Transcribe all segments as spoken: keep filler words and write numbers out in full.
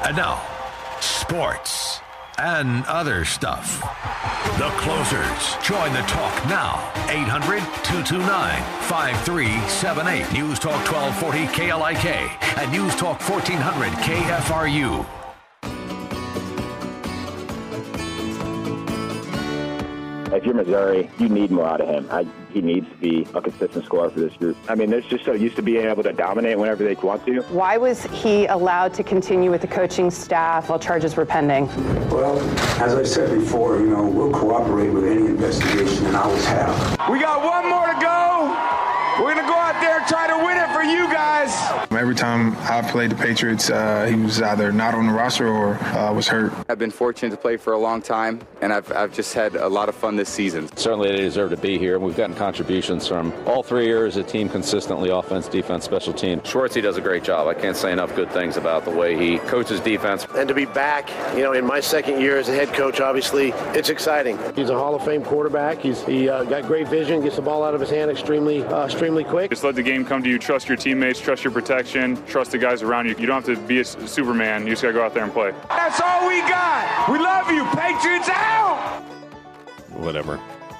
And now, sports and other stuff. The Closers. Join the talk now. eight hundred, two two nine, five three seven eight. News Talk twelve forty K L I K and News Talk fourteen hundred K F R U. If you're Missouri, you need more out of him. I, he needs to be a consistent scorer for this group. I mean, they're just so used to being able to dominate whenever they want to. Why was he allowed to continue with the coaching staff while charges were pending? Well, as I said before, you know, we'll cooperate with any investigation and always have. We got one more to go. We're going to go out there and try to win it for you guys. Every time I've played the Patriots, uh, he was either not on the roster or uh, was hurt. I've been fortunate to play for a long time, and I've, I've just had a lot of fun this season. Certainly they deserve to be here. We've gotten contributions from all three years of the team consistently, offense, defense, special team. Schwartzy does a great job. I can't say enough good things about the way he coaches defense. And to be back, you know, in my second year as a head coach, obviously, it's exciting. He's a Hall of Fame quarterback. He's he uh, got great vision, gets the ball out of his hand extremely, uh, extremely quick. Just let the game come to you. Trust your teammates, trust your protection, trust the guys around you. You don't have to be a Superman. You just got to go out there and play. That's all we got. We love you. Patriots out. Whatever.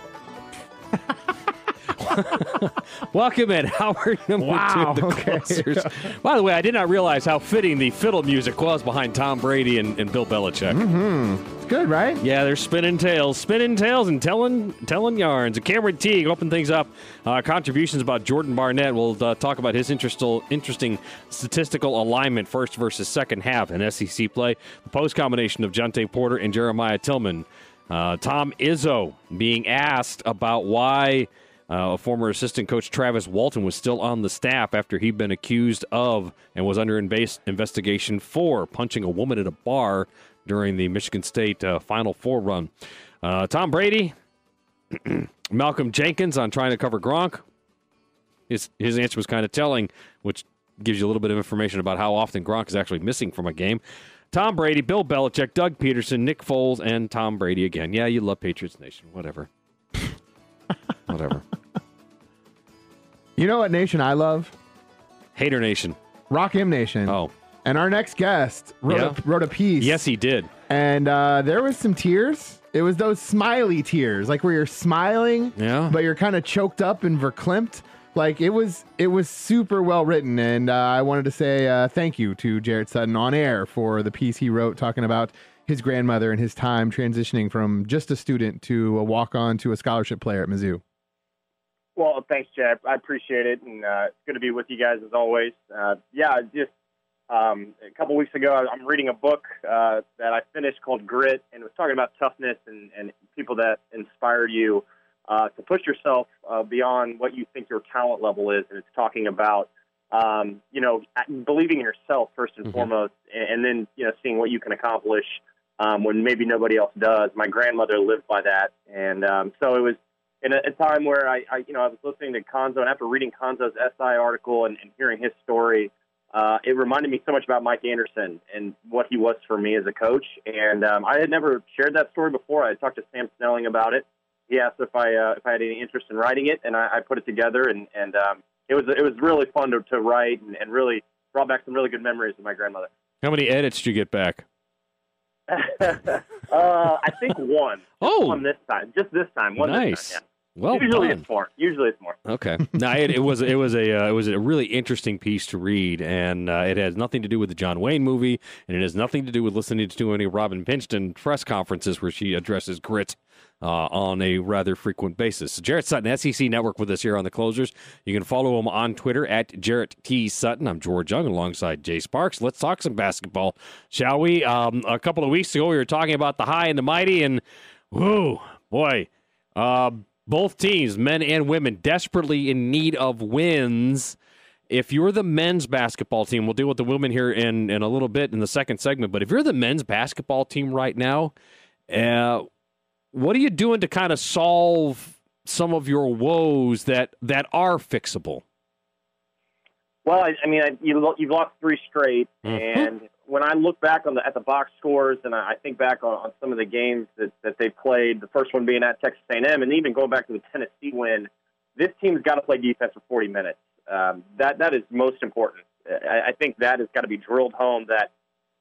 Welcome in, Howard, number wow, two of the okay. Closers. By the way, I did not realize how fitting the fiddle music was behind Tom Brady and, and Bill Belichick. Mm-hmm. It's good, right? Yeah, they're spinning tails, spinning tails and telling telling yarns. Cameron Teague opened things up. Uh, contributions about Jordan Barnett. We'll uh, talk about his interesting, interesting statistical alignment first versus second half in S E C play. The post combination of Jonte Porter and Jeremiah Tillman. Uh, Tom Izzo being asked about why Uh, former assistant coach Travis Walton was still on the staff after he'd been accused of and was under invas- investigation for punching a woman at a bar during the Michigan State uh, Final Four run. Uh, Tom Brady, Malcolm Jenkins on trying to cover Gronk. His, his answer was kind of telling, which gives you a little bit of information about how often Gronk is actually missing from a game. Tom Brady, Bill Belichick, Doug Peterson, Nick Foles, and Tom Brady again. Yeah, you love Patriots Nation. Whatever. Whatever. You know what nation I love? Hater Nation. Rock M Nation. Oh. And our next guest wrote, Yeah. a, wrote a piece. Yes, he did. And uh, there was some tears. It was those smiley tears, like where you're smiling, yeah, but you're kind of choked up and verklempt. Like it was, it was super well written. And uh, I wanted to say uh, thank you to Jarrett Sutton on air for the piece he wrote talking about his grandmother and his time transitioning from just a student to a walk-on to a scholarship player at Mizzou. Well, thanks, Chad. I appreciate it, and uh, it's good to be with you guys as always. Uh, yeah, just um, a couple weeks ago, I'm reading a book uh, that I finished called Grit, and it was talking about toughness and, and people that inspired you uh, to push yourself uh, beyond what you think your talent level is, and it's talking about um, you know believing in yourself first and mm-hmm. foremost, and, and then you know seeing what you can accomplish um, when maybe nobody else does. My grandmother lived by that, and um, so it was. In a, a time where I, I, you know, I was listening to Konzo, and after reading Konzo's S I article and, and hearing his story, uh, it reminded me so much about Mike Anderson and what he was for me as a coach. And um, I had never shared that story before. I talked to Sam Snelling about it. He asked if I uh, if I had any interest in writing it, and I, I put it together. And, and um, it was it was really fun to, to write, and, and really brought back some really good memories of my grandmother. How many edits did you get back? uh, I think one. Oh, one this time, just this time. One nice. This time, yeah. Well usually done. it's more. Usually it's more. Okay. No, it, it was it was a uh, it was a really interesting piece to read, and uh, it has nothing to do with the John Wayne movie, and it has nothing to do with listening to any Robin Pinchton press conferences where she addresses grit uh, on a rather frequent basis. So Jarrett Sutton, S E C Network, with us here on the Closers. You can follow him on Twitter at Jarrett T Sutton. I'm George Young alongside Jay Sparks. Let's talk some basketball, shall we? Um, a couple of weeks ago, we were talking about the high and the mighty, and whoa, boy. Uh, Both teams, men and women, desperately in need of wins. If you're the men's basketball team, we'll deal with the women here in, in a little bit in the second segment, but if you're the men's basketball team right now, uh, what are you doing to kind of solve some of your woes that, that are fixable? Well, I, I mean, I, you, you've lost three straight, mm-hmm. and when I look back on the at the box scores, and I think back on, on some of the games that, that they played, the first one being at Texas A and M, and even going back to the Tennessee win, this team's got to play defense for forty minutes. Um, that that is most important. I, I think that has got to be drilled home. That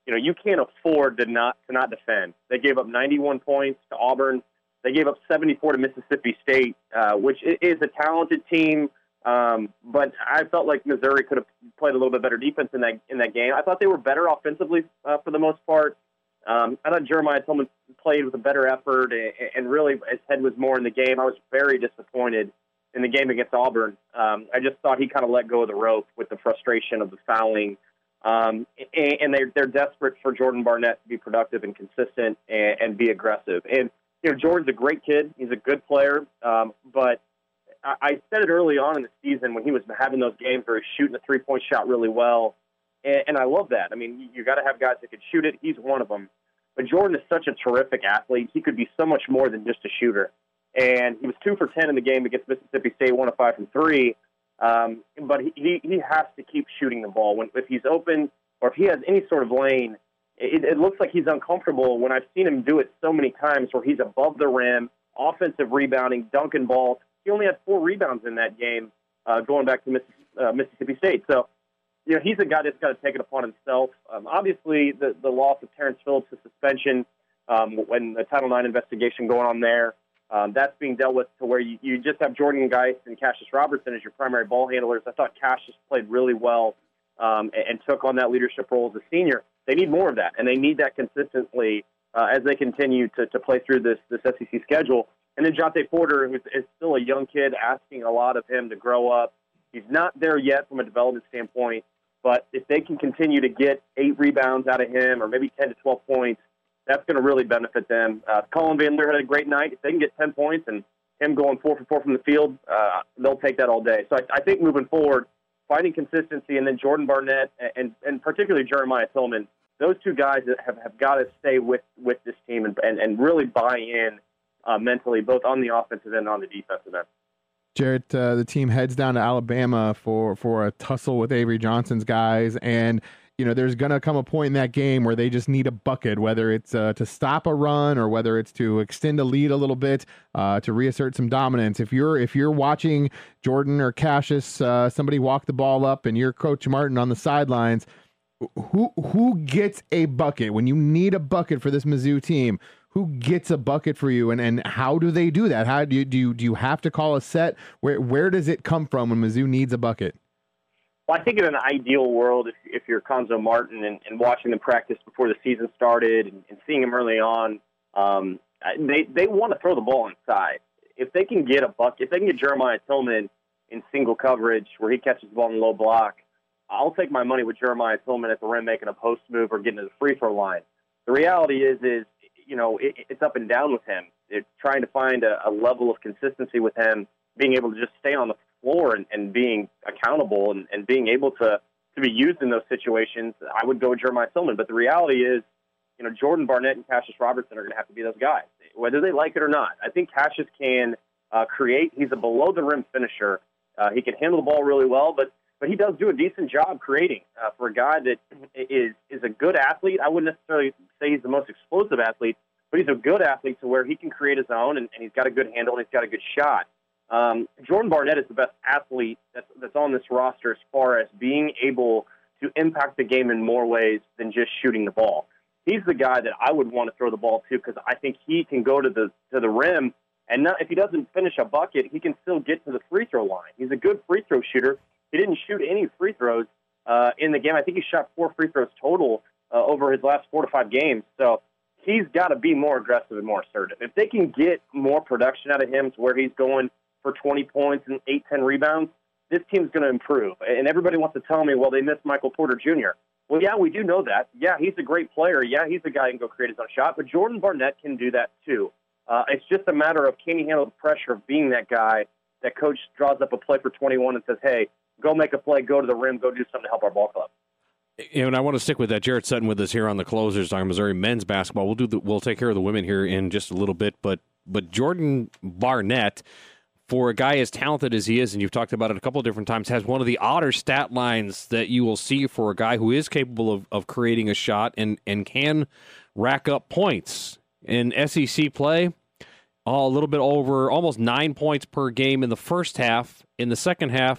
you know, you can't afford to not to not defend. They gave up ninety-one points to Auburn. They gave up seventy-four to Mississippi State, uh, which is a talented team. Um, but I felt like Missouri could have played a little bit better defense in that in that game. I thought they were better offensively uh, for the most part. Um, I thought Jeremiah Tillman played with a better effort, and, and really his head was more in the game. I was very disappointed in the game against Auburn. Um, I just thought he kind of let go of the rope with the frustration of the fouling. Um, and and they're, they're desperate for Jordan Barnett to be productive and consistent and, and be aggressive. And, you know, Jordan's a great kid. He's a good player. Um, but I, I said it early on in the season when he was having those games where he's shooting a three-point shot really well. And, and I love that. I mean, you got to have guys that can shoot it. He's one of them. But Jordan is such a terrific athlete. He could be so much more than just a shooter. And he was two for ten in the game against Mississippi State, one of five from three. Um, but he, he, he has to keep shooting the ball. When, if he's open or if he has any sort of lane, it, it looks like he's uncomfortable when I've seen him do it so many times where he's above the rim, offensive rebounding, dunking balls. He only had four rebounds in that game uh, going back to Miss, uh, Mississippi State. So, you know, he's a guy that's got to take it upon himself. Um, obviously, the, the loss of Terrence Phillips to suspension um, when the Title nine investigation going on there, um, that's being dealt with to where you, you just have Jordan Geist and Cassius Robertson as your primary ball handlers. I thought Cassius played really well um, and, and took on that leadership role as a senior. They need more of that, and they need that consistently uh, as they continue to, to play through this, this S E C schedule. And then Jonte Porter, who is still a young kid, asking a lot of him to grow up. He's not there yet from a development standpoint. But if they can continue to get eight rebounds out of him or maybe ten to twelve points, that's going to really benefit them. Uh, Colin Van Leer had a great night. If they can get ten points and him going four for four from the field, uh, they'll take that all day. So I, I think moving forward, finding consistency, and then Jordan Barnett and, and particularly Jeremiah Tillman, those two guys have, have got to stay with, with this team and, and, and really buy in uh, mentally, both on the offensive and on the defensive end. Jarrett, uh, the team heads down to Alabama for, for a tussle with Avery Johnson's guys, and you know there's going to come a point in that game where they just need a bucket, whether it's uh, to stop a run or whether it's to extend a lead a little bit, uh, to reassert some dominance. If you're if you're watching Jordan or Cassius, uh, somebody walk the ball up, and you're Coach Martin on the sidelines, who who gets a bucket when you need a bucket for this Mizzou team? Who gets a bucket for you, and, and how do they do that? How do you do you, do you have to call a set? Where where does it come from when Mizzou needs a bucket? Well, I think in an ideal world, if, if you're Conzo Martin and, and watching them practice before the season started and, and seeing them early on, um, they they want to throw the ball inside. If they can get a bucket, if they can get Jeremiah Tillman in single coverage where he catches the ball in the low block, I'll take my money with Jeremiah Tillman at the rim making a post move or getting to the free throw line. The reality is is you know, it, it's up and down with him. It's trying to find a, a level of consistency with him, being able to just stay on the floor and, and being accountable and, and being able to, to be used in those situations. I would go with Jeremiah Tillman. But the reality is, you know, Jordan Barnett and Cassius Robertson are going to have to be those guys, whether they like it or not. I think Cassius can uh, create. He's a below-the-rim finisher. Uh, he can handle the ball really well, but but he does do a decent job creating uh, for a guy that is is a good athlete. I wouldn't necessarily say he's the most explosive athlete, but he's a good athlete to where he can create his own, and, and he's got a good handle, and he's got a good shot. Um, Jordan Barnett is the best athlete that's, that's on this roster as far as being able to impact the game in more ways than just shooting the ball. He's the guy that I would want to throw the ball to because I think he can go to the to the rim, and not, if he doesn't finish a bucket, he can still get to the free throw line. He's a good free throw shooter. He didn't shoot any free throws uh, in the game. I think he shot four free throws total uh, over his last four to five games. So he's got to be more aggressive and more assertive. If they can get more production out of him to where he's going for twenty points and eight, ten rebounds, this team's going to improve. And everybody wants to tell me, well, they missed Michael Porter Junior Well, yeah, we do know that. Yeah, he's a great player. Yeah, he's a guy who can go create his own shot. But Jordan Barnett can do that too. Uh, it's just a matter of can he handle the pressure of being that guy that coach draws up a play for twenty-one and says, hey, go make a play, go to the rim, go do something to help our ball club. And I want to stick with that. Jarrett Sutton with us here on the Closers on Missouri men's basketball. We'll do the, we'll take care of the women here in just a little bit, but but Jordan Barnett, for a guy as talented as he is, and you've talked about it a couple of different times, has one of the odder stat lines that you will see for a guy who is capable of, of creating a shot and, and can rack up points. In S E C play, a little bit over almost nine points per game in the first half. In the second half,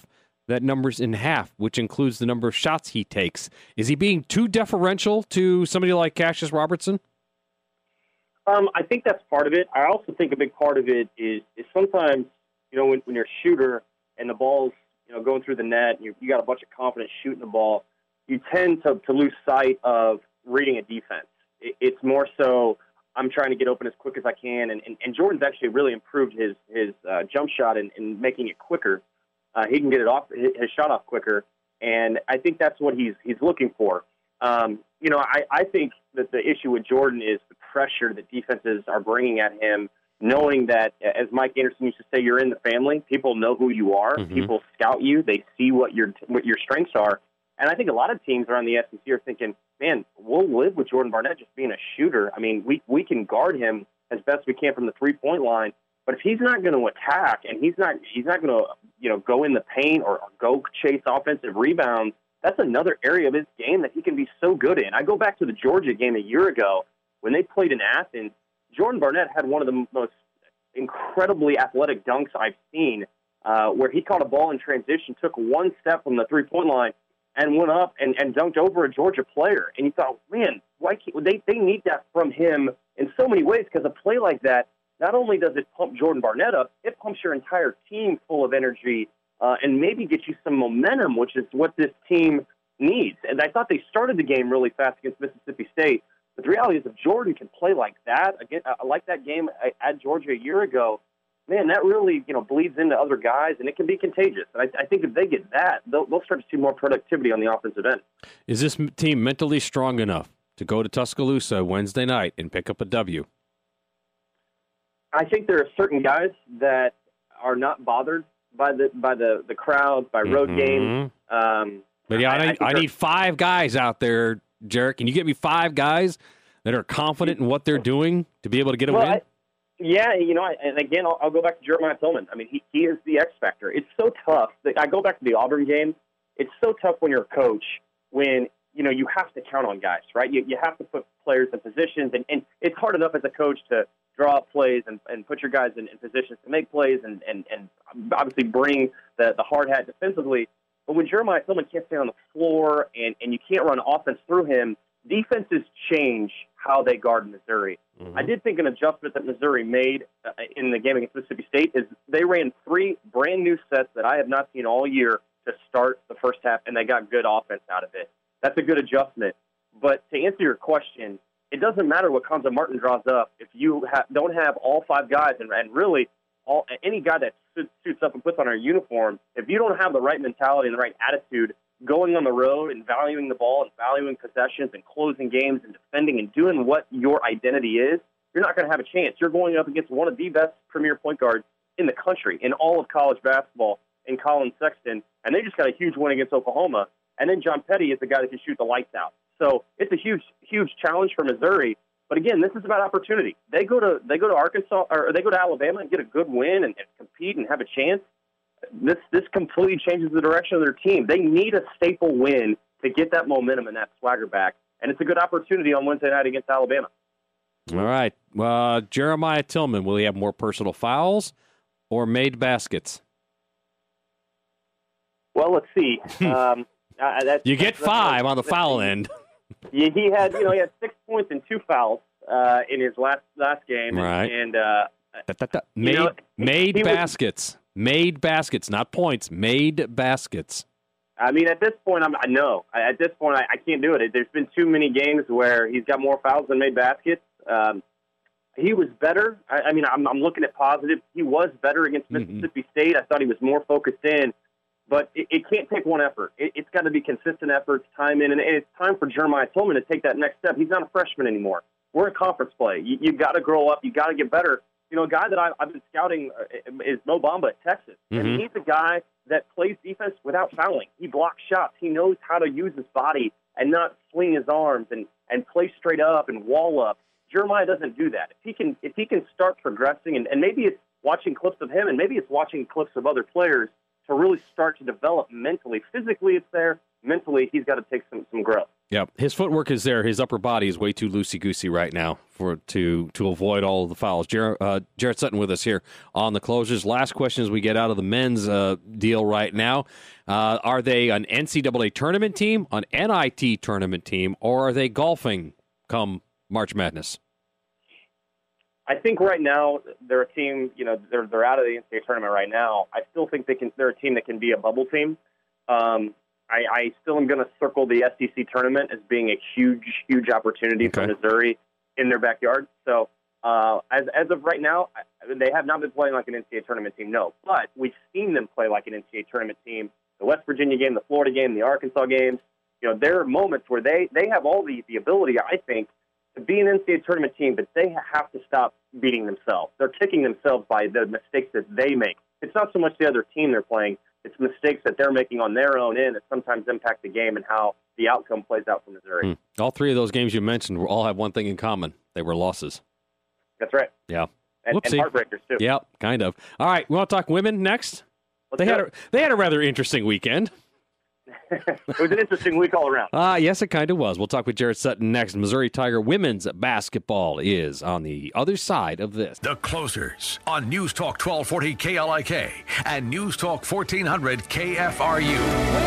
that number's in half, which includes the number of shots he takes. Is he being too deferential to somebody like Cassius Robertson? Um, I think that's part of it. I also think a big part of it is, is sometimes, you know, when, when you're a shooter and the ball's, you know, going through the net, and you, you got a bunch of confidence shooting the ball, you tend to, to lose sight of reading a defense. It, it's more so I'm trying to get open as quick as I can, and, and, and Jordan's actually really improved his his uh, jump shot and, and making it quicker. Uh, he can get it off his shot off quicker, and I think that's what he's he's looking for. Um, you know, I, I think that the issue with Jordan is the pressure that defenses are bringing at him, knowing that, as Mike Anderson used to say, you're in the family. People know who you are. Mm-hmm. People scout you. They see what your what your strengths are. And I think a lot of teams around the S E C are thinking, man, we'll live with Jordan Barnett just being a shooter. I mean, we we can guard him as best we can from the three-point line. But if he's not going to attack and he's not he's not going to you know go in the paint or, or go chase offensive rebounds, that's another area of his game that he can be so good in. I go back to the Georgia game a year ago when they played in Athens. Jordan Barnett had one of the most incredibly athletic dunks I've seen, uh, where he caught a ball in transition, took one step from the three-point line, and went up and, and dunked over a Georgia player. And you thought, man, why can't, they, they need that from him in so many ways, because a play like that, not only does it pump Jordan Barnett up, it pumps your entire team full of energy uh, and maybe get you some momentum, which is what this team needs. And I thought they started the game really fast against Mississippi State. But the reality is if Jordan can play like that, again, uh, like that game at Georgia a year ago, man, that really, you know, bleeds into other guys, and it can be contagious. And I, I think if they get that, they'll, they'll start to see more productivity on the offensive end. Is this team mentally strong enough to go to Tuscaloosa Wednesday night and pick up a W? I think there are certain guys that are not bothered by the by the, the crowd, by road mm-hmm. games. Um, but yeah, I, I, I need five guys out there, Jarek. Can you get me five guys that are confident in what they're doing to be able to get a well, win? I, Yeah, you know, and again, I'll, I'll go back to Jeremiah Tillman. I mean, he, he is the X factor. It's so tough. I go back to the Auburn game. It's so tough when you're a coach when, you know, you have to count on guys, right? You you have to put players in positions, and, and it's hard enough as a coach to draw up plays and, and put your guys in, in positions to make plays and, and, and obviously bring the, the hard hat defensively. But when Jeremiah Tillman can't stay on the floor and, and you can't run offense through him, defenses change how they guard Missouri. Mm-hmm. I did think an adjustment that Missouri made uh, in the game against Mississippi State is they ran three brand new sets that I have not seen all year to start the first half, and they got good offense out of it. That's a good adjustment. But to answer your question, it doesn't matter what Konza Martin draws up if you ha- don't have all five guys, and, and really all any guy that suits up and puts on our uniform, if you don't have the right mentality and the right attitude going on the road and valuing the ball and valuing possessions and closing games and defending and doing what your identity is, you're not going to have a chance. You're going up against one of the best premier point guards in the country, in all of college basketball, in Colin Sexton, and they just got a huge win against Oklahoma. And then John Petty is the guy that can shoot the lights out. So it's a huge, huge challenge for Missouri. But again, this is about opportunity. They go to they go to Arkansas or they go to Alabama and get a good win and, and compete and have a chance. This this completely changes the direction of their team. They need a staple win to get that momentum and that swagger back, and it's a good opportunity on Wednesday night against Alabama. All right. Uh, Jeremiah Tillman, will he have more personal fouls or made baskets? Well, let's see. Um, uh, that's, you get that's, five that's, on the foul end. Yeah, he had you know he had six points and two fouls uh, in his last last game, right? And uh, da, da, da. made you know, made he, he baskets. Was, Made baskets, not points. Made baskets. I mean, at this point, I'm, I know. At this point, I, I can't do it. There's been too many games where he's got more fouls than made baskets. Um, he was better. I, I mean, I'm, I'm looking at positive. He was better against Mississippi mm-hmm. State. I thought he was more focused in. But it, it can't take one effort. It, it's got to be consistent efforts, time in. And it's time for Jeremiah Tillman to take that next step. He's not a freshman anymore. We're in conference play. You, you got to grow up. You got to get better. You know, a guy that I, I've been scouting is Mo Bamba at Texas. Mm-hmm. And he's a guy that plays defense without fouling. He blocks shots. He knows how to use his body and not swing his arms and, and play straight up and wall up. Jeremiah doesn't do that. If he can if he can start progressing, and, and maybe it's watching clips of him, and maybe it's watching clips of other players to really start to develop mentally. Physically, it's there. Mentally, he's got to take some, some growth. Yep, his footwork is there. His upper body is way too loosey-goosey right now for to to avoid all of the fouls. Jar- uh, Jarrett Sutton with us here on the closers. Last question as we get out of the men's uh, deal right now. Uh, are they an N C double A tournament team, an N I T tournament team, or are they golfing come March Madness? I think right now they're a team, you know, they're they're out of the N C double A tournament right now. I still think they can. They're a team that can be a bubble team. Um, I, I still am going to circle the S E C tournament as being a huge, huge opportunity okay. for Missouri in their backyard. So uh, as as of right now, they have not been playing like an N C double A tournament team, no. But we've seen them play like an N C double A tournament team. The West Virginia game, the Florida game, the Arkansas games. You know, there are moments where they, they have all the, the ability, I think, to be an N C double A tournament team, but they have to stop beating themselves. They're kicking themselves by the mistakes that they make. It's not so much the other team they're playing. It's mistakes that they're making on their own end that sometimes impact the game and how the outcome plays out for Missouri. Hmm. All three of those games you mentioned all have one thing in common. They were losses. That's right. Yeah. And, and heartbreakers, too. Yeah, kind of. All right, we want to talk women next? Let's they go. had a, they had a rather interesting weekend. It was an interesting week all around. Ah, uh, yes, it kind of was. We'll talk with Jarrett Sutton next. Missouri Tiger women's basketball is on the other side of this. The Closers on News Talk twelve forty K L I K and News Talk fourteen hundred K F R U.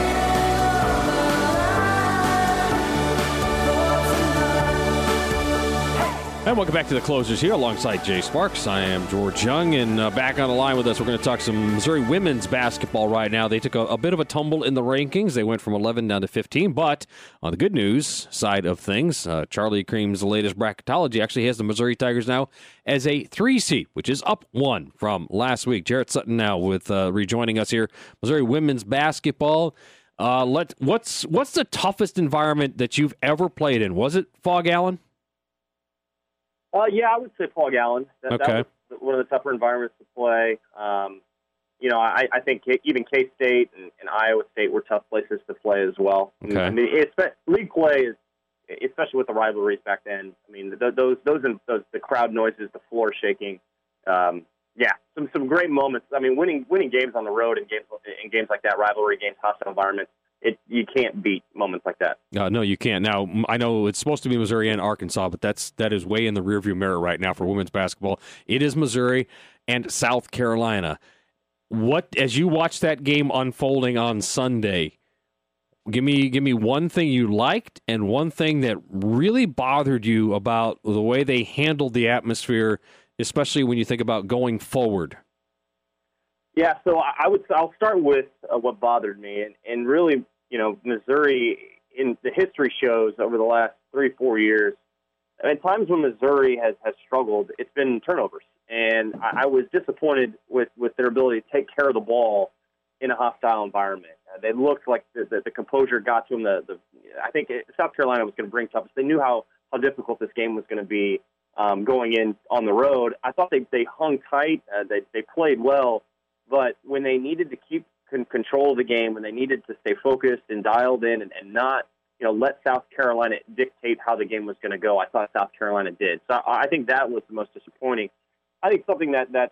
And welcome back to the Closers here alongside Jay Sparks. I am George Young, and uh, back on the line with us, we're going to talk some Missouri women's basketball right now. They took a, a bit of a tumble in the rankings. They went from eleven down to fifteen, but on the good news side of things, uh, Charlie Cream's latest bracketology actually has the Missouri Tigers now as a three seed, which is up one from last week. Jarrett Sutton now with uh, rejoining us here. Missouri women's basketball. Uh, let what's what's the toughest environment that you've ever played in? Was it Fog Allen? Uh, yeah, I would say Paul Gallen. That, okay. that was one of the tougher environments to play. Um, you know, I, I think even K-State and, and Iowa State were tough places to play as well. Okay. I mean, it's, league play is, especially with the rivalries back then. I mean, those those those the crowd noises, the floor shaking. Um, yeah, some some great moments. I mean, winning winning games on the road and games in games like that, rivalry games, hostile environments. It, you can't beat moments like that. Uh, no, you can't. Now, I know it's supposed to be Missouri and Arkansas, but that's that is way in the rearview mirror right now for women's basketball. It is Missouri and South Carolina. What, as you watch that game unfolding on Sunday, give me give me one thing you liked and one thing that really bothered you about the way they handled the atmosphere, especially when you think about going forward. Yeah, so I would. I'll start with uh, what bothered me, and, and really, you know, Missouri. In the history shows over the last three, four years, at times when Missouri has, has struggled, it's been turnovers, and I, I was disappointed with, with their ability to take care of the ball in a hostile environment. Uh, they looked like the, the, the composure got to them. The, the I think it, South Carolina was going to bring toughness. They knew how how difficult this game was going to be um, going in on the road. I thought they they hung tight. Uh, they they played well. But when they needed to keep con- control of the game, when they needed to stay focused and dialed in and, and not, you know, let South Carolina dictate how the game was going to go, I thought South Carolina did. So I think that was the most disappointing. I think something that, that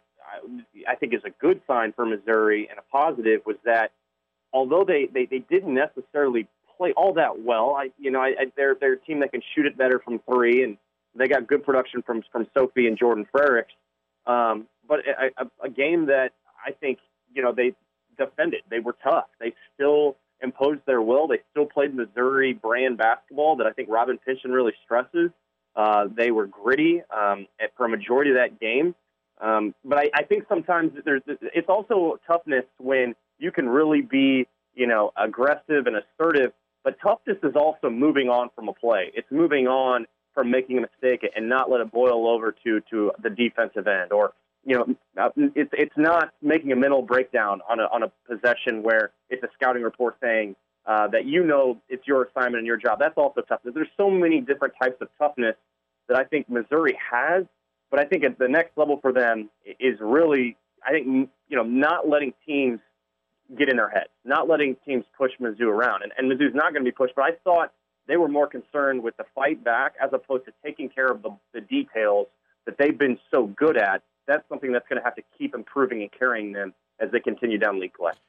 I think is a good sign for Missouri and a positive was that although they, they, they didn't necessarily play all that well, I you know, I, I, they're, they're a team that can shoot it better from three, and they got good production from, from Sophie and Jordan Frericks. Um, but a, a, a game that I think, you know, they defended. They were tough. They still imposed their will. They still played Missouri brand basketball that I think Robin Pinson really stresses. Uh, they were gritty um, for a majority of that game. Um, but I, I think sometimes there's it's also toughness when you can really be, you know, aggressive and assertive. But toughness is also moving on from a play. It's moving on from making a mistake and not let it boil over to to the defensive end, or you know, it's it's not making a mental breakdown on a on a possession where it's a scouting report saying uh, that you know it's your assignment and your job. That's also toughness. There's so many different types of toughness that I think Missouri has, but I think at the next level for them is really, I think, you know, not letting teams get in their head, not letting teams push Mizzou around. And, and Mizzou's not going to be pushed, but I thought they were more concerned with the fight back as opposed to taking care of the, the details that they've been so good at. That's something that's going to have to keep improving and carrying them as they continue down league play.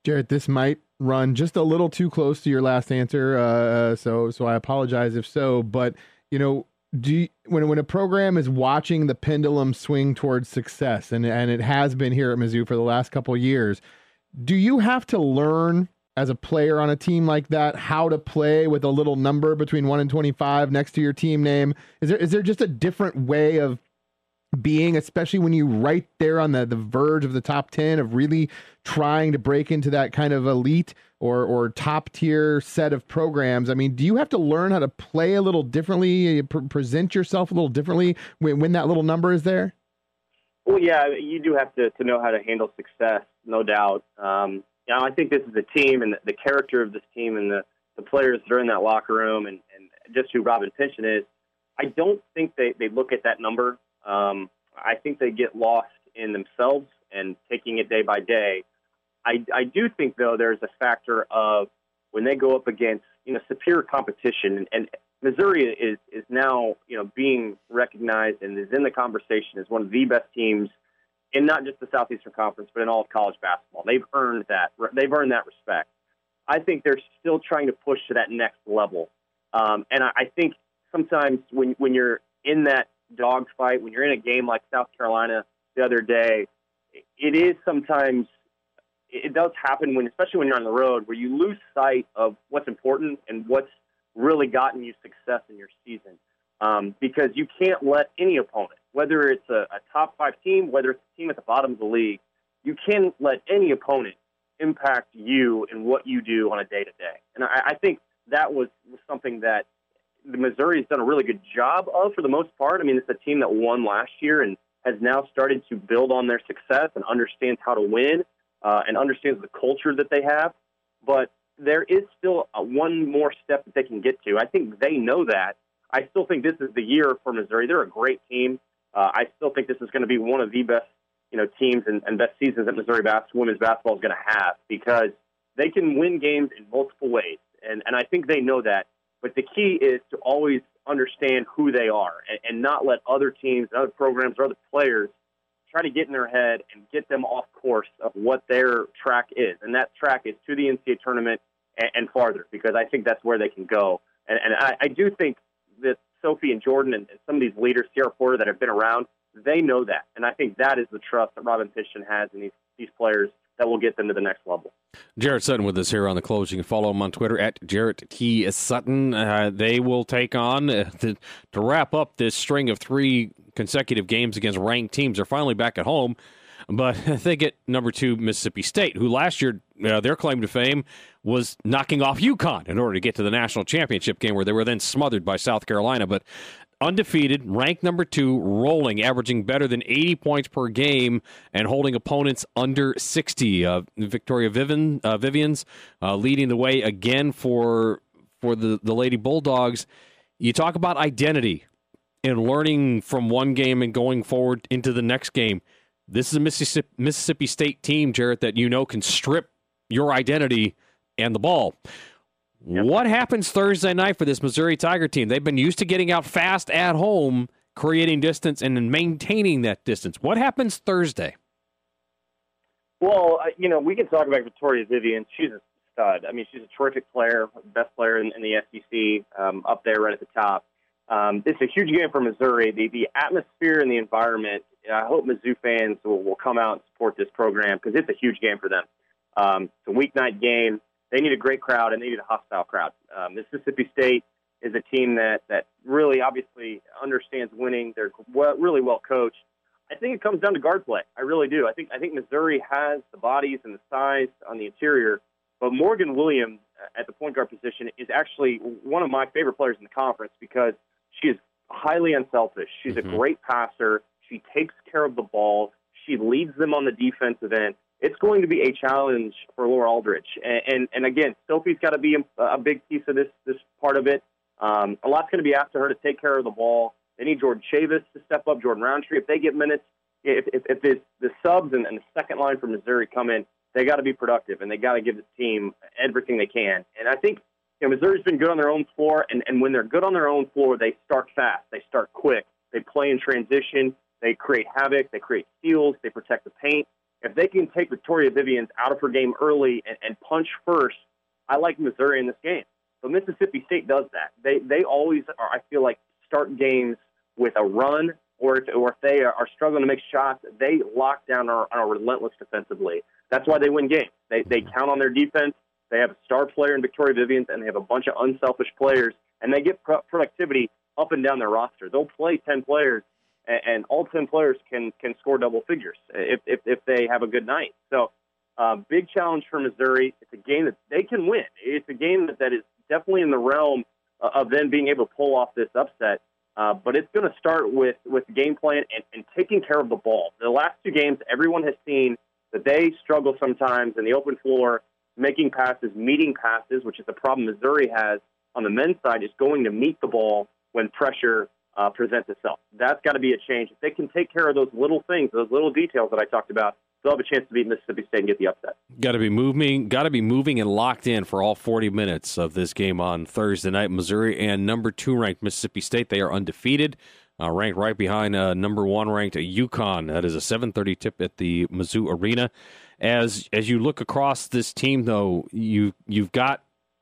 Jarrett, this might run just a little too close to your last answer, uh, so so I apologize if so. But you know, do you, when when a program is watching the pendulum swing towards success, and and it has been here at Mizzou for the last couple of years, do you have to learn as a player on a team like that how to play with a little number between one and twenty-five next to your team name? Is there is there just a different way of being, especially when you right there on the, the verge of the top ten, of really trying to break into that kind of elite or or top tier set of programs? I mean, do you have to learn how to play a little differently, pre- present yourself a little differently when, when that little number is there? Well, yeah, you do have to, to know how to handle success, no doubt. Um, you know, I think this is a team, and the, the character of this team and the, the players that are in that locker room, and, and just who Robin Pinchon is, I don't think they, they look at that number. Um, I think they get lost in themselves and taking it day by day. I, I do think, though, there's a factor of when they go up against, you know, superior competition, and, and Missouri is, is now, you know, being recognized and is in the conversation as one of the best teams in not just the Southeastern Conference, but in all of college basketball. They've earned that. They've earned that respect. I think they're still trying to push to that next level. Um, and I, I think sometimes when when you're in that dogfight, when you're in a game like South Carolina the other day, it is sometimes, it does happen when, especially when you're on the road, where you lose sight of what's important and what's really gotten you success in your season. Um, because you can't let any opponent, whether it's a, a top five team, whether it's a team at the bottom of the league, you can't let any opponent impact you and what you do on a day-to-day. And I, I think that was, was something that the Missouri has done a really good job of for the most part. I mean, it's a team that won last year and has now started to build on their success and understands how to win uh, and understands the culture that they have. But there is still a, one more step that they can get to. I think they know that. I still think this is the year for Missouri. They're a great team. Uh, I still think this is going to be one of the best, you know, teams and, and best seasons that Missouri bas- women's basketball is going to have, because they can win games in multiple ways. And, and I think they know that. But the key is to always understand who they are and, and not let other teams, other programs, or other players try to get in their head and get them off course of what their track is. And that track is to the N C double A tournament and, and farther, because I think that's where they can go. And, and I, I do think that Sophie and Jordan and, and some of these leaders, Sierra Porter, that have been around, they know that. And I think that is the trust that Robin Pinchon has in these, these players that will get them to the next level. Jarrett Sutton with us here on The Close. You can follow him on Twitter at Jarrett T. Sutton. Uh, they will take on, uh, to, to wrap up this string of three consecutive games against ranked teams. They're finally back at home, but they get number two Mississippi State, who last year, uh, their claim to fame was knocking off UConn in order to get to the national championship game, where they were then smothered by South Carolina. But undefeated, ranked number two, rolling, averaging better than eighty points per game and holding opponents under sixty. Uh, Victoria Vivian, uh, Vivians uh, leading the way again for for the, the Lady Bulldogs. You talk about identity and learning from one game and going forward into the next game. This is a Mississippi, Mississippi State team, Jarrett, that you know can strip your identity and the ball. Yep. What happens Thursday night for this Missouri Tiger team? They've been used to getting out fast at home, creating distance, and then maintaining that distance. What happens Thursday? Well, you know, we can talk about Victoria Vivian. She's a stud. I mean, she's a terrific player, best player in, in the S E C, um, up there right at the top. Um, it's a huge game for Missouri. The, the atmosphere and the environment, I hope Mizzou fans will, will come out and support this program, because it's a huge game for them. Um, it's a weeknight game. They need a great crowd, and they need a hostile crowd. Um, Mississippi State is a team that, that really obviously understands winning. They're well, really well coached. I think it comes down to guard play. I really do. I think I think Missouri has the bodies and the size on the interior, but Morgan Williams at the point guard position is actually one of my favorite players in the conference, because she is highly unselfish. She's mm-hmm. a great passer. She takes care of the ball. She leads them on the defensive end. It's going to be a challenge for Laura Aldridge. And, and, and again, Sophie's got to be a, a big piece of this this part of it. Um, a lot's going to be asked of her to take care of the ball. They need Jordan Chavis to step up, Jordan Roundtree. If they get minutes, if, if, if this, the subs and, and the second line for Missouri come in, they got to be productive, and they got to give the team everything they can. And I think you know, Missouri's been good on their own floor, and, and when they're good on their own floor, they start fast. They start quick. They play in transition. They create havoc. They create steals. They protect the paint. if they can take Victoria Vivians out of her game early and, and punch first, I like Missouri in this game. But Mississippi State does that. They they always are, I feel like, start games with a run, or if, or if they are struggling to make shots, they lock down or are relentless defensively. That's why they win games. They they count on their defense. They have a star player in Victoria Vivians, and they have a bunch of unselfish players, and they get pro- productivity up and down their roster. They'll play ten players, and, and all ten players can can score double figures if if, if they have a good night. So, uh, big challenge for Missouri. It's a game that they can win. It's a game that, that is definitely in the realm of them being able to pull off this upset. Uh, but it's going to start with, with game plan and, and taking care of the ball. The last two games, everyone has seen that they struggle sometimes in the open floor, making passes, meeting passes, which is the problem Missouri has on the men's side, is going to meet the ball when pressure uh, presents itself. That's got to be a change. If they can take care of those little things, those little details that I talked about, they'll have a chance to beat Mississippi State and get the upset. Got to be moving, got to be moving and locked in for all forty minutes of this game on Thursday night. Missouri and number two ranked Mississippi State, they are undefeated, uh, ranked right behind uh, number one ranked UConn. That is a seven thirty tip at the Mizzou Arena. As as you look across this team, though, you you've got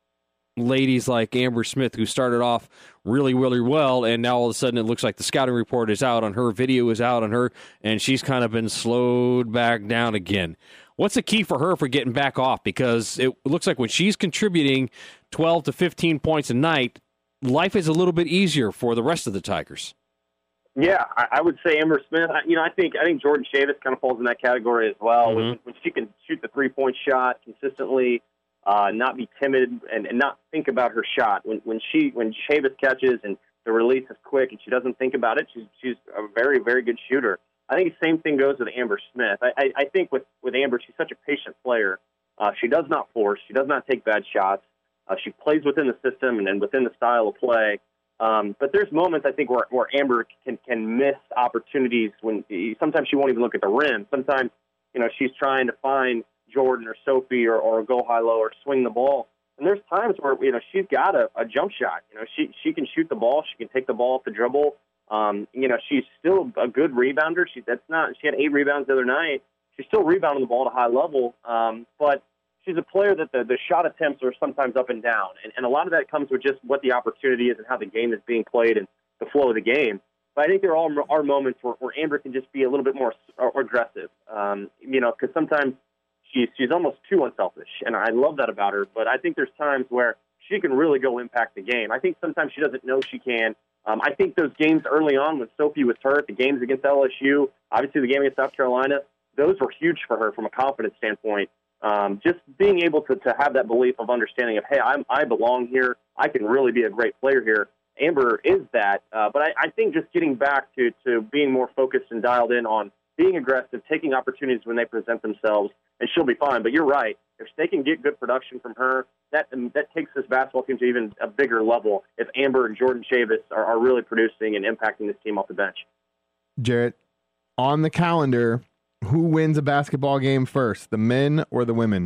ladies like Amber Smith, who started off really, really well, and now all of a sudden it looks like the scouting report is out on her, video is out on her, and she's kind of been slowed back down again. What's the key for her for getting back off? Because it looks like when she's contributing twelve to fifteen points a night, life is a little bit easier for the rest of the Tigers. Yeah, I, I would say Amber Smith. I, you know, I think I think Jordan Chavis kind of falls in that category as well. Mm-hmm. When, when she can shoot the three-point shot consistently, Uh, not be timid and, and not think about her shot. When when she when Chavis catches and the release is quick and she doesn't think about it, she's she's a very, very good shooter. I think the same thing goes with Amber Smith. I, I, I think with, with Amber, she's such a patient player. Uh, she does not force. She does not take bad shots. Uh, she plays within the system and, and within the style of play. Um, but there's moments, I think, where, where Amber can, can miss opportunities when sometimes she won't even look at the rim. Sometimes, you know, she's trying to find Jordan or Sophie or, or go high-low or swing the ball. And there's times where, you know, she's got a, a jump shot. You know, she she can shoot the ball. She can take the ball off the dribble. Um, you know, she's still a good rebounder. She that's not. She had eight rebounds the other night. She's still rebounding the ball at a high level. Um, but she's a player that the, the shot attempts are sometimes up and down. And, and a lot of that comes with just what the opportunity is and how the game is being played and the flow of the game. But I think there are, are moments where, where Amber can just be a little bit more aggressive, um, you know, because sometimes she's, she's almost too unselfish. And I love that about her. But I think there's times where she can really go impact the game. I think sometimes she doesn't know she can. Um, I think those games early on when Sophie was hurt, the games against L S U, obviously the game against South Carolina, those were huge for her from a confidence standpoint. Um, just being able to, to have that belief of understanding of, hey, I'm, I belong here. I can really be a great player here. Amber is that. Uh, but I, I think just getting back to, to being more focused and dialed in on being aggressive, taking opportunities when they present themselves, and she'll be fine. But you're right. If they can get good production from her, that that takes this basketball team to even a bigger level if Amber and Jordan Chavis are, are really producing and impacting this team off the bench. Jarrett, on the calendar, who wins a basketball game first, the men or the women?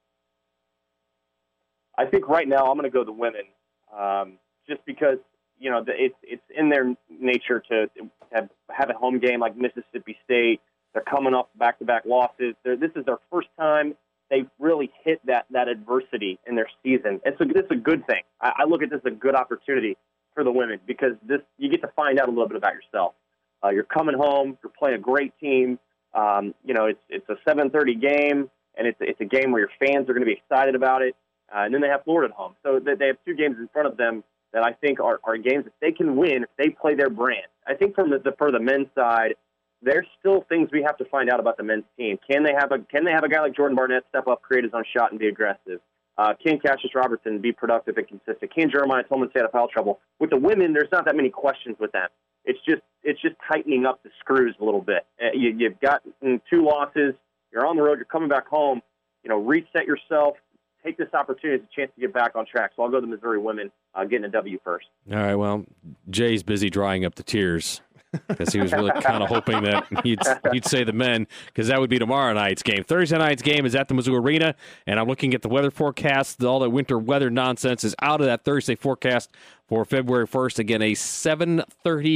I think right now I'm going to go the women, um, just because, you know, the, it's it's in their nature to have, have a home game like Mississippi State. They're coming off back-to-back losses. They're, this is their first time they've really hit that, that adversity in their season. It's a, it's a good thing. I, I look at this as a good opportunity for the women because this you get to find out a little bit about yourself. Uh, you're coming home. You're playing a great team. Um, you know, it's it's a seven thirty game, and it's it's a game where your fans are going to be excited about it. Uh, and then they have Florida at home. So they, they have two games in front of them that I think are, are games that they can win if they play their brand. I think from the, the for the men's side, there's still things we have to find out about the men's team. Can they have a Can they have a guy like Jordan Barnett step up, create his own shot, and be aggressive? Uh, can Cassius Robertson be productive and consistent? Can Jeremiah Tillman stay out of foul trouble? With the women, there's not that many questions with them. It's just it's just tightening up the screws a little bit. Uh, you, you've got two losses. You're on the road. You're coming back home. You know, reset yourself. Take this opportunity as a chance to get back on track. So I'll go to the Missouri women uh, getting a W first. All right, well, Jay's busy drying up the tears because he was really kind of hoping that he'd, he'd say the men, because that would be tomorrow night's game. Thursday night's game is at the Mizzou Arena, and I'm looking at the weather forecast. All the winter weather nonsense is out of that Thursday forecast for February first. Again, a seven thirty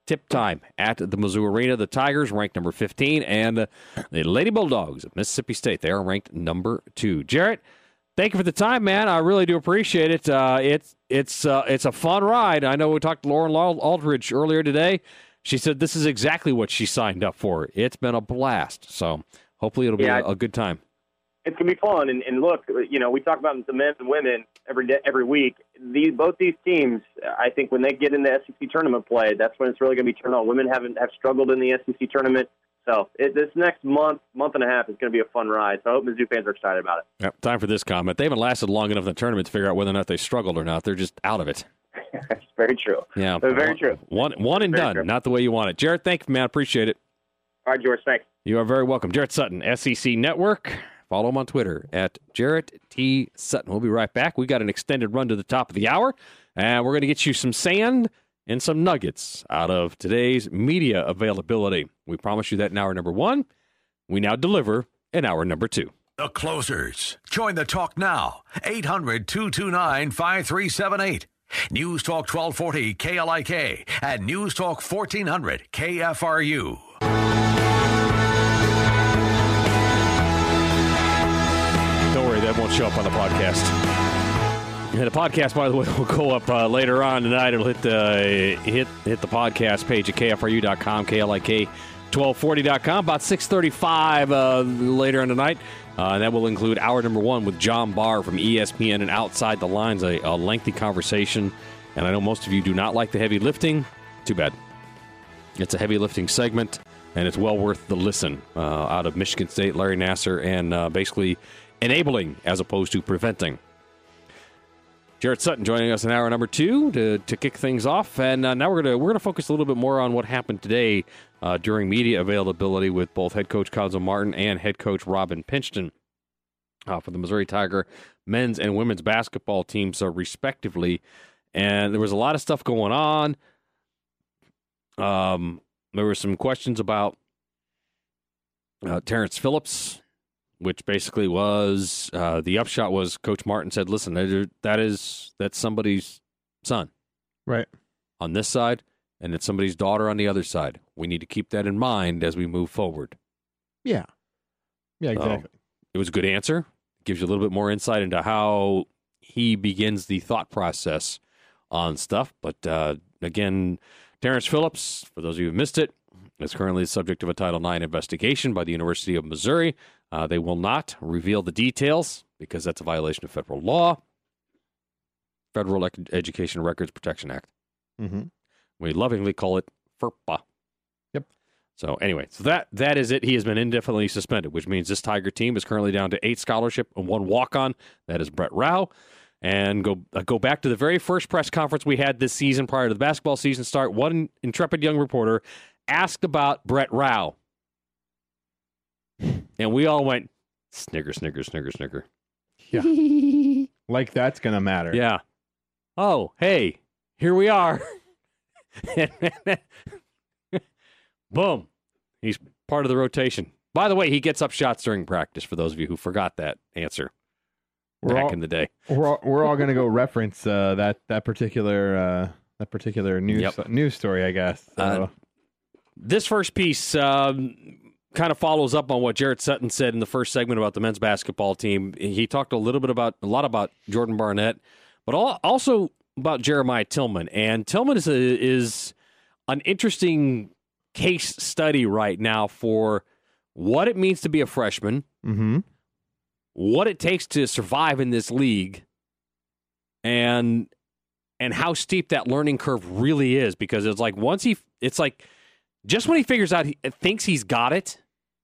tip time at the Mizzou Arena. The Tigers ranked number fifteen, and uh, the Lady Bulldogs of Mississippi State, they are ranked number two. Jarrett, thank you for the time, man. I really do appreciate it. Uh, it's it's uh, it's a fun ride. I know we talked to Lauren Aldridge earlier today. She said this is exactly what she signed up for. It's been a blast. So hopefully it'll be yeah, a, a good time. It's going to be fun. And, and look, you know, we talk about the men and women every day, every week. These, both these teams, I think when they get into S E C tournament play, that's when it's really going to be turned on. Women haven't have struggled in the S E C tournament. So it, this next month, month and a half is going to be a fun ride. So I hope Mizzou fans are excited about it. Yep, time for this comment. They haven't lasted long enough in the tournament to figure out whether or not they struggled or not. They're just out of it. That's very true. Yeah, That's very true. One, one and very done. True. Not the way you want it. Jarrett, thank you, man. Appreciate it. All right, George. Thanks. You are very welcome. Jarrett Sutton, S E C Network. Follow him on Twitter at Jarrett T. Sutton. We'll be right back. We got an extended run to the top of the hour, and we're going to get you some sand and some nuggets out of today's media availability. We promised you that in hour number one. We now deliver in hour number two. The Closers. Join the talk now. eight hundred, two two nine, five three seven eight. News Talk twelve forty K L I K and News Talk fourteen hundred K F R U. Don't worry, that won't show up on the podcast. And the podcast, by the way, will go up uh, later on tonight. It'll hit the hit hit the podcast page at K F R U dot com, K L I K twelve forty dot com, about six thirty-five uh, later on tonight. Uh, and that will include hour number one with John Barr from E S P N and Outside the Lines, a, a lengthy conversation. And I know most of you do not like the heavy lifting. Too bad. It's a heavy lifting segment, and it's well worth the listen uh, out of Michigan State, Larry Nassar, and uh, basically enabling as opposed to preventing. Jarrett Sutton joining us in hour number two to, to kick things off, and uh, now we're gonna we're gonna focus a little bit more on what happened today uh, during media availability with both head coach Cuonzo Martin and head coach Robin Pingeton uh, for the Missouri Tiger men's and women's basketball teams, uh, respectively. And there was a lot of stuff going on. Um, there were some questions about uh, Terrence Phillips, which basically was uh, the upshot was Coach Martin said, listen, that is that's somebody's son. Right. On this side, and it's somebody's daughter on the other side. We need to keep that in mind as we move forward. Yeah. Yeah, exactly. So, it was a good answer. Gives you a little bit more insight into how he begins the thought process on stuff. But uh, again, Terrence Phillips, for those of you who missed it, is currently the subject of a Title nine investigation by the University of Missouri. Uh, they will not reveal the details because that's a violation of federal law, Federal Education Records Protection Act. Mm-hmm. We lovingly call it FERPA. Yep. So anyway, so that that is it. He has been indefinitely suspended, which means this Tiger team is currently down to eight scholarship and one walk-on. That is Brett Rao. And go uh, go back to the very first press conference we had this season prior to the basketball season start. One intrepid young reporter asked about Brett Rao. And we all went, snigger, snigger, snigger, snigger. Yeah. Like that's going to matter. Yeah. Oh, hey, here we are. Boom. He's part of the rotation. By the way, he gets up shots during practice, for those of you who forgot that answer we're back all, in the day. We're all, we're all going to go reference uh, that that particular uh, that particular news Yep. news story, I guess. So. Uh, this first piece um, kind of follows up on what Jarrett Sutton said in the first segment about the men's basketball team. He talked a little bit about a lot about Jordan Barnett, but all, also about Jeremiah Tillman. And Tillman is a, is an interesting case study right now for what it means to be a freshman, mm-hmm. what it takes to survive in this league, and and how steep that learning curve really is. Because it's like once he, it's like just when he figures out he thinks he's got it,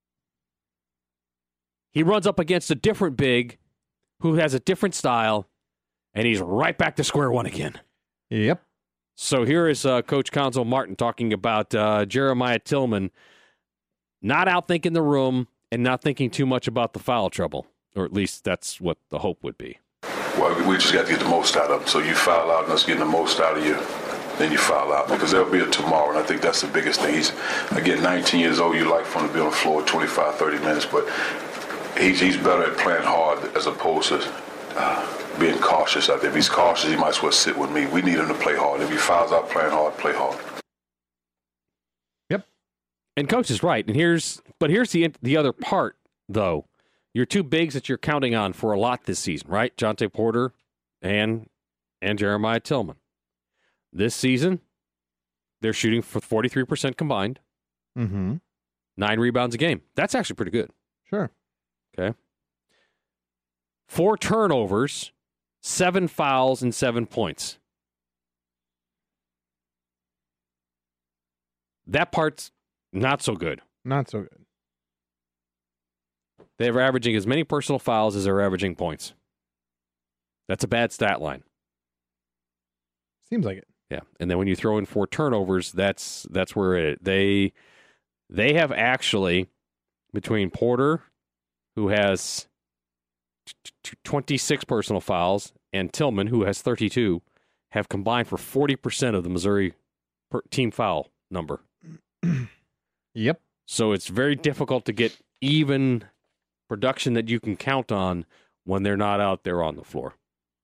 he runs up against a different big who has a different style, and he's right back to square one again. Yep. So here is uh, Coach Cuonzo Martin talking about uh, Jeremiah Tillman not outthinking the room and not thinking too much about the foul trouble, or at least that's what the hope would be. Well, we just got to get the most out of them. So you foul out and us getting the most out of you, then you foul out, because there'll be a tomorrow, and I think that's the biggest thing. He's, again, nineteen years old. You like for him to be on the floor twenty-five, thirty minutes, but he's, he's better at playing hard as opposed to uh, being cautious out there. If he's cautious, he might as well sit with me. We need him to play hard. If he fouls out playing hard, play hard. And Coach is right. And here's, but here's the the other part, though. Your two bigs that you're counting on for a lot this season, right? Jontay Porter and and Jeremiah Tillman. This season, they're shooting for forty-three percent combined. Mm-hmm. Nine rebounds a game. That's actually pretty good. Sure. Okay. Four turnovers, seven fouls, and seven points. That part's not so good. Not so good. They're averaging as many personal fouls as they're averaging points. That's a bad stat line. Seems like it. Yeah, and then when you throw in four turnovers, that's that's where it they they have actually, between Porter, who has twenty-six personal fouls, and Tillman, who has thirty-two, have combined for forty percent of the Missouri per team foul number. Yep. So it's very difficult to get even production that you can count on when they're not out there on the floor.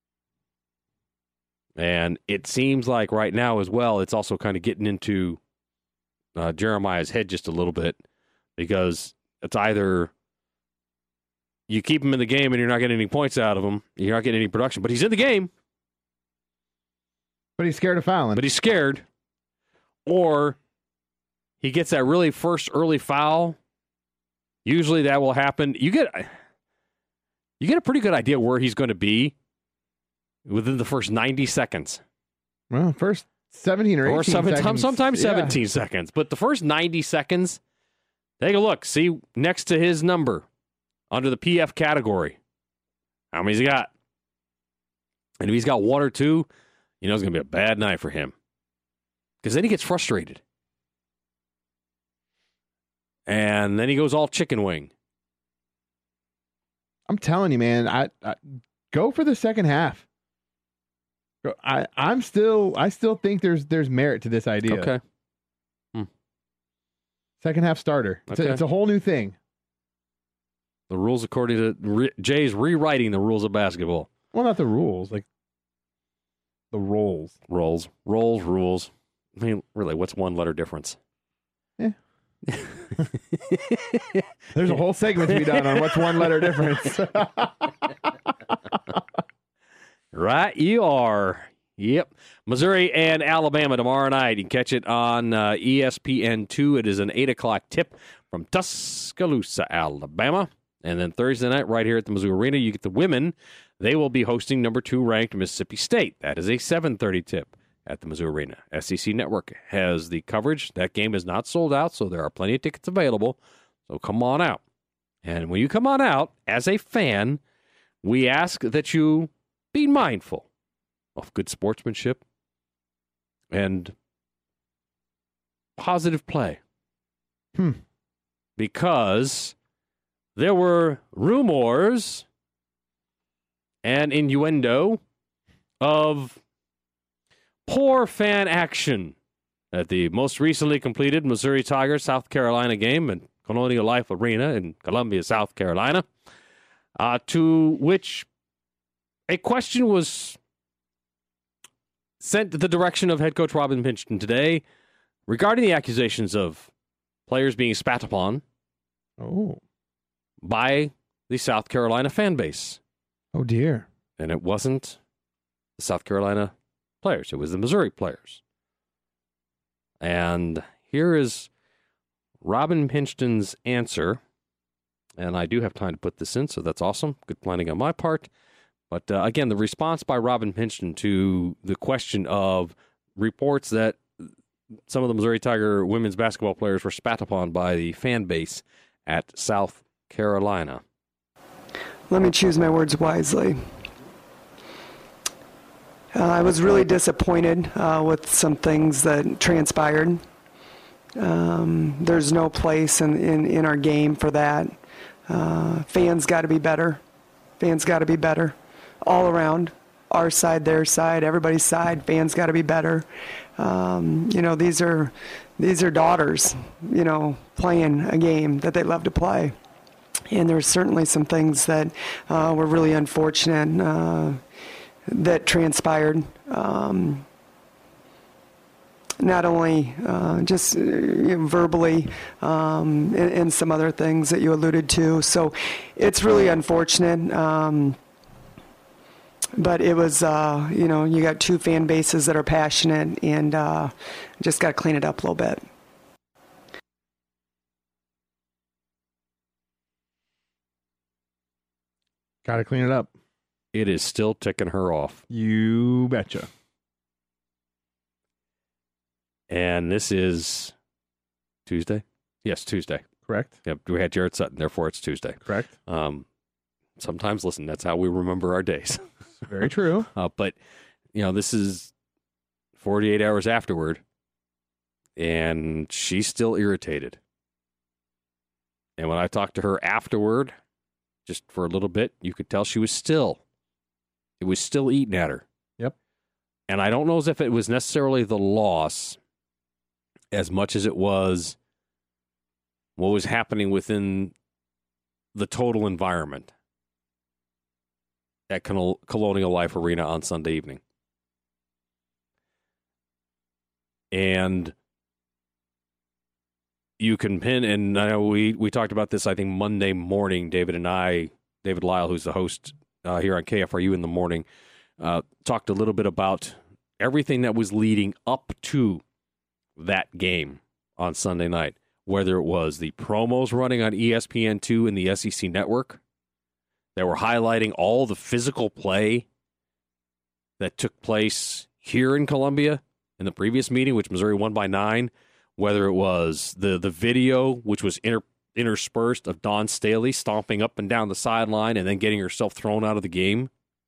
And it seems like right now as well, it's also kind of getting into uh, Jeremiah's head just a little bit, because it's either you keep him in the game and you're not getting any points out of him, you're not getting any production, but he's in the game. But he's scared of fouling. But he's scared. Or he gets that really first early foul. Usually that will happen. You get you get a pretty good idea where he's going to be within the first ninety seconds. Well, first seventeen or eighteen or seven, seconds. Sometimes yeah. seventeen seconds. But the first ninety seconds, take a look. See next to his number under the P F category how many's he got. And if he's got one or two, you know it's going to be a bad night for him. Because then he gets frustrated. And then he goes all chicken wing. I'm telling you, man, I, I go for the second half. Go, I, I'm still, I still think there's there's merit to this idea. Okay. Hmm. Second half starter. It's, Okay. a, it's a whole new thing. The rules according to re, Jay's rewriting the rules of basketball. Well, not the rules, like the roles. Rolls, rolls, rules. I mean, really, what's one letter difference? Yeah. There's a whole segment to be done on what's one letter difference. Right, you are. Yep. Missouri and Alabama tomorrow night. You can catch it on uh, E S P N two. It is an eight o'clock tip from Tuscaloosa, Alabama. And then Thursday night, right here at the Mizzou Arena, you get the women. They will be hosting number two ranked Mississippi State. That is a seven thirty tip at the Mizzou Arena. S E C Network has the coverage. That game is not sold out, so there are plenty of tickets available. So come on out. And when you come on out, as a fan, we ask that you be mindful of good sportsmanship and positive play. Hmm. Because there were rumors and innuendo of poor fan action at the most recently completed Missouri Tigers South Carolina game in Colonial Life Arena in Columbia, South Carolina, uh, to which a question was sent to the direction of head coach Robin Pingeton today regarding the accusations of players being spat upon oh. by the South Carolina fan base. Oh, dear. And it wasn't the South Carolina players. It was the Missouri players. And here is Robin Pingeton's answer. And I do have time to put this in, so that's awesome. Good planning on my part. But uh, again, the response by Robin Pingeton to the question of reports that some of the Missouri Tiger women's basketball players were spat upon by the fan base at South Carolina. Let me choose my words wisely. Uh, I was really disappointed uh, with some things that transpired. Um, there's no place in, in, in our game for that. Uh, fans got to be better. Fans got to be better. All around. Our side, their side, everybody's side. Fans got to be better. Um, you know, these are these are daughters, you know, playing a game that they love to play. And there's certainly some things that uh, were really unfortunate uh, that transpired. Um, not only uh, just uh, you know, verbally um, and, and some other things that you alluded to. So it's really unfortunate. Um, but it was, uh, you know, you got two fan bases that are passionate, and uh, just got to clean it up a little bit. Got to clean it up. It is still ticking her off. You betcha. And this is Tuesday? Yes, Tuesday. Correct. Yep, we had Jared Sutton, therefore it's Tuesday. Correct. Um, sometimes, listen, that's how we remember our days. Very true. uh, but, you know, this is forty-eight hours afterward, and she's still irritated. And when I talked to her afterward, just for a little bit, you could tell she was still, it was still eating at her. Yep. And I don't know as if it was necessarily the loss as much as it was what was happening within the total environment at Colonial Life Arena on Sunday evening. And you can pin, and I know we, we talked about this, I think, Monday morning, David and I, David Lyle, who's the host uh, here on K F R U in the morning, uh, talked a little bit about everything that was leading up to that game on Sunday night, whether it was the promos running on E S P N two and the S E C Network that were highlighting all the physical play that took place here in Columbia in the previous meeting, which Missouri won by nine, whether it was the, the video, which was inter, interspersed of Dawn Staley stomping up and down the sideline and then getting herself thrown out of the game.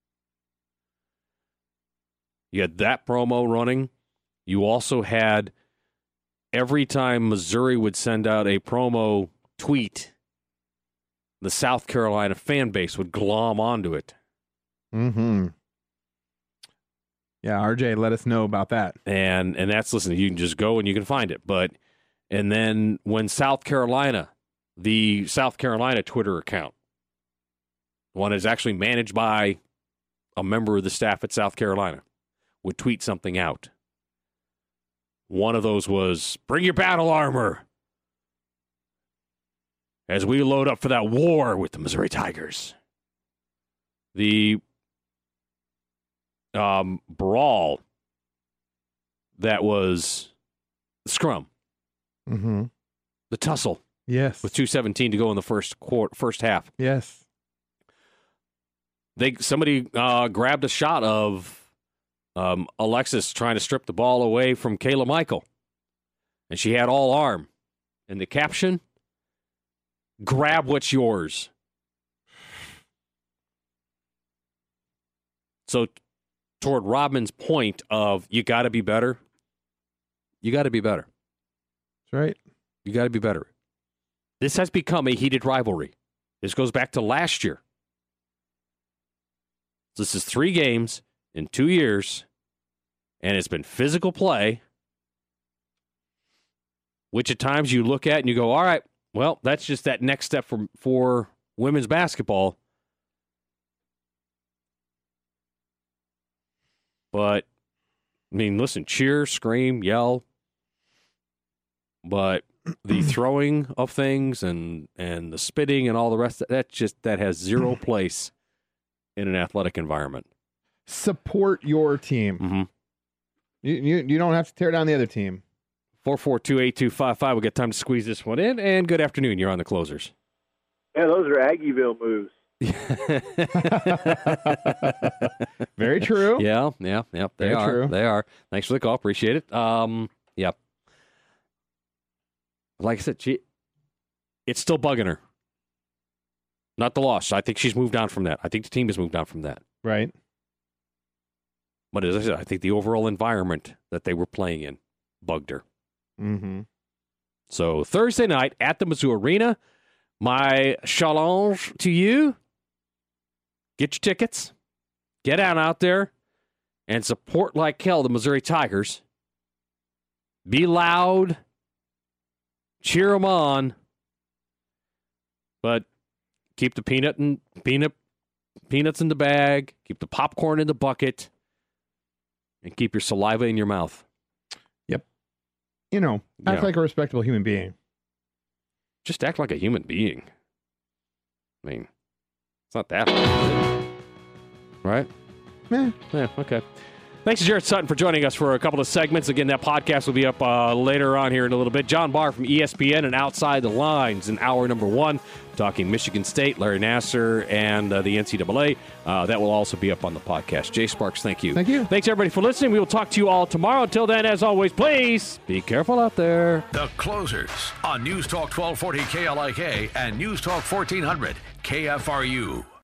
You had that promo running. You also had, every time Missouri would send out a promo tweet, the South Carolina fan base would glom onto it. Mm-hmm. Yeah, R J, let us know about that. And and that's, listen, you can just go and you can find it. But, and then when South Carolina, the South Carolina Twitter account, one is actually managed by a member of the staff at South Carolina, would tweet something out. One of those was, bring your battle armor as we load up for that war with the Missouri Tigers. The um, brawl that was the scrum. Mm-hmm. The tussle. Yes. With two seventeen to go in the first quarter, first half. Yes. They somebody uh, grabbed a shot of Um, Alexis trying to strip the ball away from Kayla Michael. And she had all arm. And the caption, grab what's yours. So toward Rodman's point of you got to be better, you got to be better. That's right. You got to be better. This has become a heated rivalry. This goes back to last year. This is three games in two years, and it's been physical play, which at times you look at and you go, all right, well, that's just that next step for, for women's basketball. But, I mean, listen, cheer, scream, yell, but the throwing of things and, and the spitting and all the rest, that just that has zero place in an athletic environment. Support your team. Mm-hmm. You, you you don't have to tear down the other team. four four two, eight two five five. We'll get time to squeeze this one in. And good afternoon. You're on the Closers. Yeah, those are Aggieville moves. Very true. Yeah, yeah, yeah. They Very are. true. They are. Thanks for the call. Appreciate it. Um, yep. Like I said, she, it's still bugging her. Not the loss. I think she's moved on from that. I think the team has moved on from that. Right. But as I said, I think the overall environment that they were playing in bugged her. Mm-hmm. So Thursday night at the Mizzou Arena, my challenge to you, get your tickets, get out out there, and support like hell the Missouri Tigers. Be loud, cheer them on, but keep the peanut and peanut peanuts in the bag, keep the popcorn in the bucket, and keep your saliva in your mouth. Yep. you know, act Yeah. like a respectable human being. Just act like a human being. I mean, it's not that hard, is it? Right? Yeah. Yeah, okay. Thanks to Jared Sutton for joining us for a couple of segments. Again, that podcast will be up uh, later on here in a little bit. John Barr from E S P N and Outside the Lines in hour number one, talking Michigan State, Larry Nassar, and uh, the N C double A. Uh, that will also be up on the podcast. Jay Sparks, thank you. Thank you. Thanks, everybody, for listening. We will talk to you all tomorrow. Until then, as always, please be careful out there. The Closers on News Talk twelve forty K L I K and News Talk fourteen hundred K F R U.